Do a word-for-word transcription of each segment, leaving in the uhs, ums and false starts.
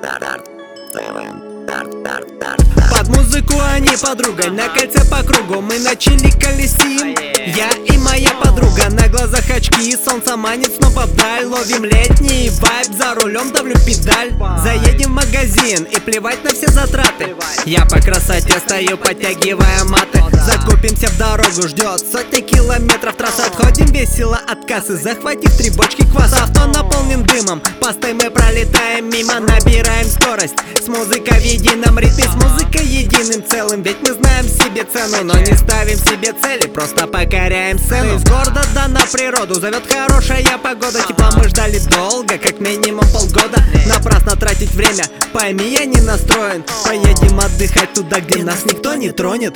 Под музыку они подруга, на кольце по кругу мы начали колесим. Я и моя подруга, на глазах очки, солнце манит снова вдаль. Ловим летний вайб, за рулем давлю педаль. Заедем в магазин и плевать на все затраты. Я по красоте стою, подтягивая маты. Закупимся в дорогу, ждет сотни километров трассы. Отходим весело от кассы, захватив три бочки кваса. Авто наполнен дымом, постой мы пролетаем мимо. Набираем скорость, с музыкой в едином ритме, с музыкой единым целым. Ведь мы знаем себе цену, но не ставим себе цели, просто покоряем сцену. Из города да на природу зовет хорошая погода. Тепла мы ждали долго, как минимум полгода. Напрасно тратить время, пойми, я не настроен. Поедем отдыхать туда, где нас никто не тронет.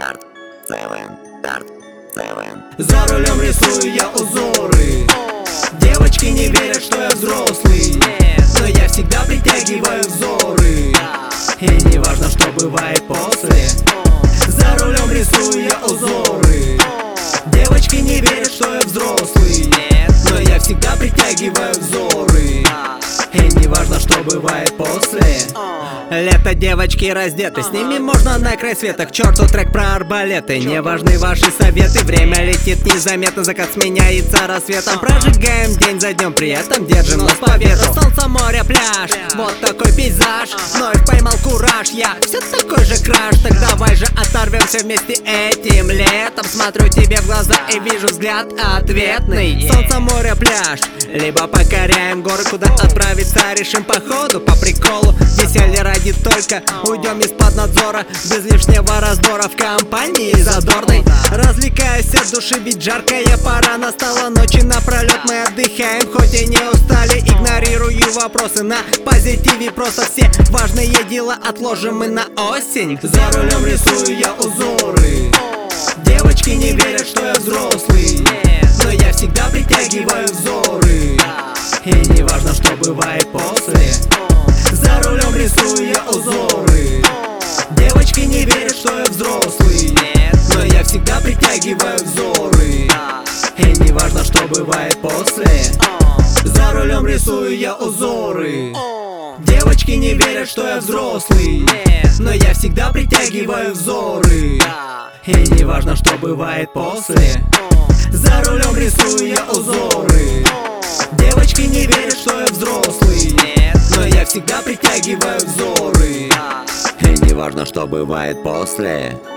За рулем рисую я узоры. Девочки не верят, что я взрослый, но я всегда притягиваю взоры. И не важно, что бывает после. За рулем рисую я узоры. Девочки не верят, что я взрослый, но я всегда притягиваю взоры. И не важно, что бывает после. Лето, девочки раздеты, с ними можно на край света. К черту трек про арбалеты, не важны ваши советы. Время летит незаметно, закат сменяется рассветом. Прожигаем день за днем, при этом держим нос по ветру. Солнце, море, пляж, вот такой пейзаж. Вновь поймал кураж, я все такой же краш. Так давай же оторвемся вместе этим летом. Смотрю тебе в глаза и вижу взгляд ответный. Солнце, море, пляж, либо покоряем горы. Куда отправиться решим по ходу, по приколу. Веселье ради только, уйдем из-под надзора. Без лишнего раздора, в компании задорной. Развлекаясь от души, ведь жаркая пора настала. Ночи напролет мы отдыхаем, хоть и не устали. Игнорирую вопросы, на позитиве просто все важные дела отложим мы на осень. За рулем рисую я узоры. Девочки не верят, что я взрослый, но я всегда притягиваю взоры. И не важно, что бывает после. За рулем рисую я узоры. Девочки не верят, что я взрослый, но я всегда притягиваю взоры. И не важно, что бывает после. За рулем рисую я узоры. Девочки не верят, что я взрослый, но я всегда притягиваю взоры. И не важно, что бывает после. За рулем рисую я узоры. Девочки не верят, что я взрослый, но я всегда притягиваю взоры. И не важно, что бывает после.